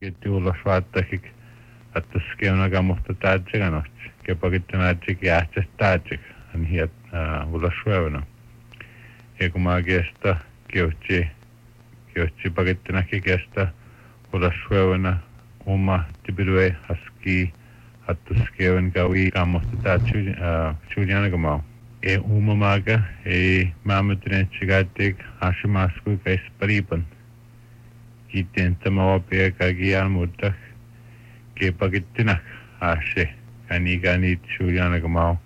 Tuulosvaattakik, että skevna kamusta taatsikanoch, kepakittanaatsik jäästästaatsik, hän hiet ulossuevana. Ja kun mä kestä, kiuhtsi pakittanakki kestä ulossuevana, oma tibidue haski, että skeven kaui kamusta taatsujanakamaa. Ei uumamaaga, ei maamuttinen tsikaatik, hasimaskui kais paripan. Kiiteen tämä opia kaikki almuuttak, kepakittinak haase, kani tsujanakamaa,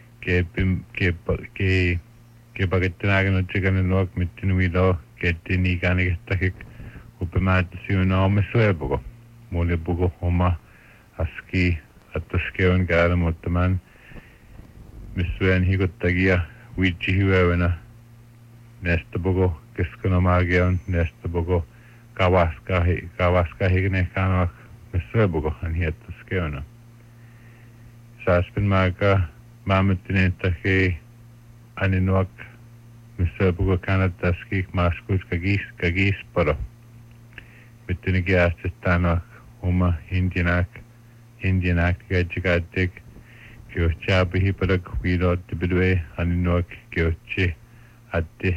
kepakittinaagan otsikainen luok mittin uilo, kettiin niikanikestakik, upemäätä syyna ome suepuko. Mulle puko oma haski, että skeven käydä, mutta mä missujen hikottakia viitsi hyvävenä. Näistä puko keskunomaagia on, näistä puko kavaskahikin kanoak missujen puko hän hiettä skevena. Saaspin maakaa maamittin, että hei ani nuok missujen puko kannattaski maaskuus kagiisparo. Mittin kiäästetään nuok oma hindianak käitsikaattik. Kiuhtsi hipadak viidootti pidue aninnuak kiuhtsi atti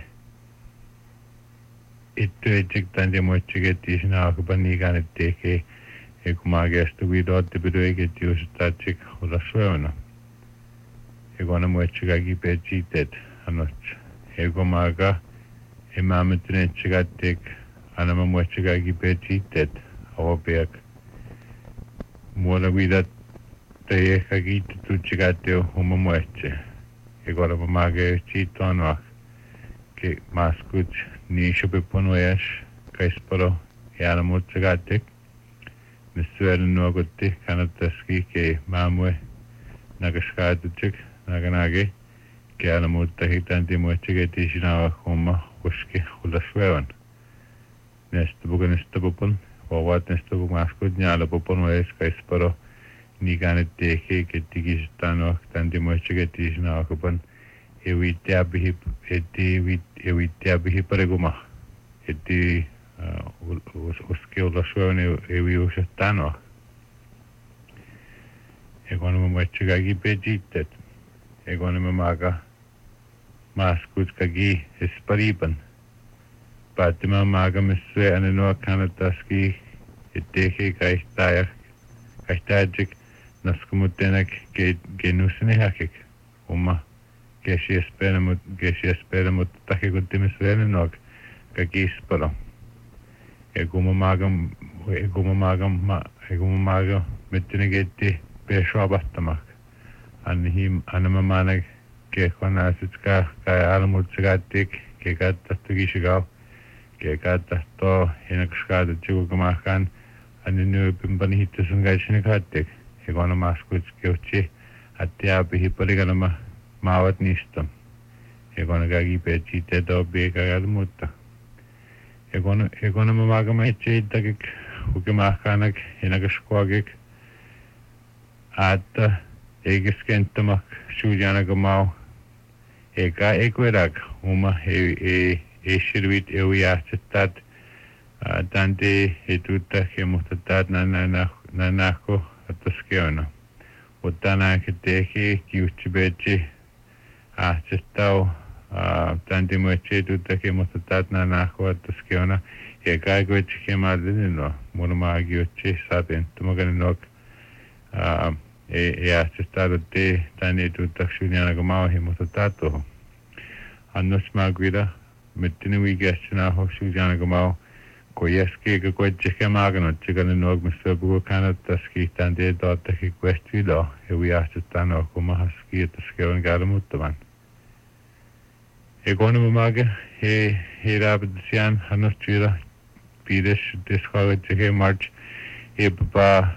ittu etsik tanti moitsikettiin sinä alkupan niikaan ettei kun maa kestu viidootti pidue kettiusitaatsik olla suevana. Ja kun on moitsikaki petsiiteet annots. Ja kun maaga ei maamittin etsikattik anama moitsikaki petsiiteet avapiak. Muoda viidat ei ehkä kiitetty tsikatio homma muetse. Ja korva maage chiitoanua ke maskut niin sopiponujas kaisparo jäällä muut tsikattik. Missuelen nuokutti kannattaski ke maamue nakaskaatutsik nakanage ke jäällä muutta hitanti muetsiketi sinä homma uski hullas vevan. Näistä pupon vaat näistä pupon maskut jäällä poponujas kaisparo niikaan ettei kettikistaan on tanti muistiketti sinä alkupan evittäbihi pareguma ettei uski olla suovan eviusestaan on. Ja kun mä muistikaki petsiitteet, ja kun mä maaskut kaki esparipan, päättimä maaka missä äänen nuo kannattaski ettei kaihtaajak naskumuttenak genusini hakik. Oma kesiespelä, mutta tahikuttimis velenok kakispalo. Ja kun mä maaga mittinen ketti pesuabattamak. Anna maanak kehkonaiset kai almutsikattik kekattahtu kisikau. Kekattahto hinakskaatat jukukamakan ani nyöpympani hittasun kaitsini kattik. Ja kun on maskut kiuhtsi attiaapihi palikanama maavat niistä. Ja kun on kaikki petsiitteet opii kaikilla muuta. Ja kun on maakama itse ittakik hukimahkaanak hinakaskoakik että eikä skenttämak suujanaka mau eikä eikuerak uma ei sirvit ei jäästettät tanti ei tuuttakin mutta täät näinähko että skeona. Mutta näinkin teki kiuhtsi petsi ähtsettau tanti muetsi tuuttakin mutta täät näinähko että skeona. Eikä eikuetsi kemallinen no. Mulla maa kiuhtsi saatenttumakan nok ei ähtsettäudutti tänne ei tuuttaksi janaka mauhin mutta täät tuohon. Annos maa kuida mittinen viikästänä hoksi janaka mau. Kun jäskiä koetsikään maakanut, sikainen nuokmista puhuu kannattaisikin tämän tietoattakin kuestiidoa ja viiästetään kun mahaski, että skeven käydä muuttavan. Ja kun on maakin, hei raapitasiaan hannostuida pides tiskaagatsikeen march ei papaa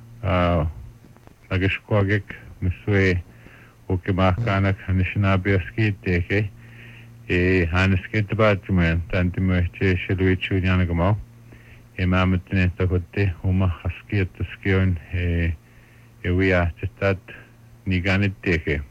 nakiskoakik, missä ei hukimahkaanak hannisinaapiaskiin tekee. Hän skeitti päättömään tänti myöhti selviitsuun janakamaa. Ja mä ajattelin, että kotti oma haski, että skeon ja viiähti, että niinkään et tekee.